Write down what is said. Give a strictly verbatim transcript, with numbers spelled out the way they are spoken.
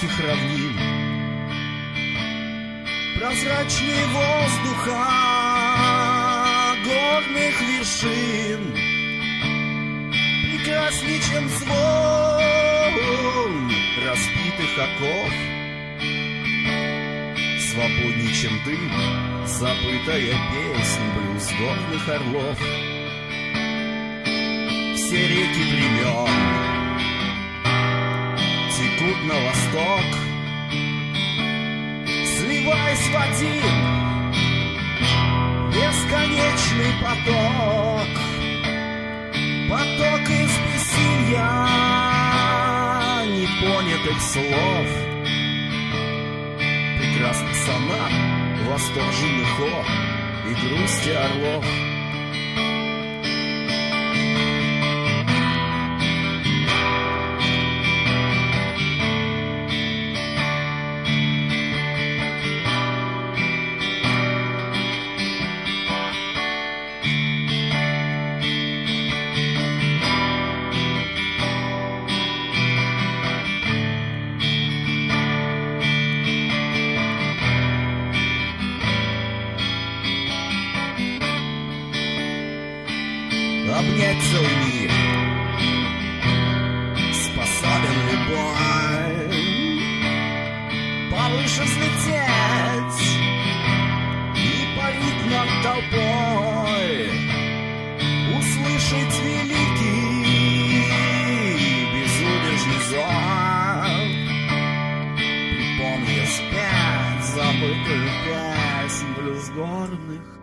далеких равнин. Прозрачнее воздуха горных вершин, прекрасней, чем звон разбитых оков, свободней, чем дым забытая песнь блюз горных орлов. Все реки времен текут на восток, сливаясь в один бесконечный поток. Поток из бессилия непонятых слов, прекрасный сонат восторженных хор и грусти орлов. Обнять целый мир способен любой, повыше взлететь и парить над толпой, услышать великий безудержный зов, припомнив спять забытую песнь блюз горных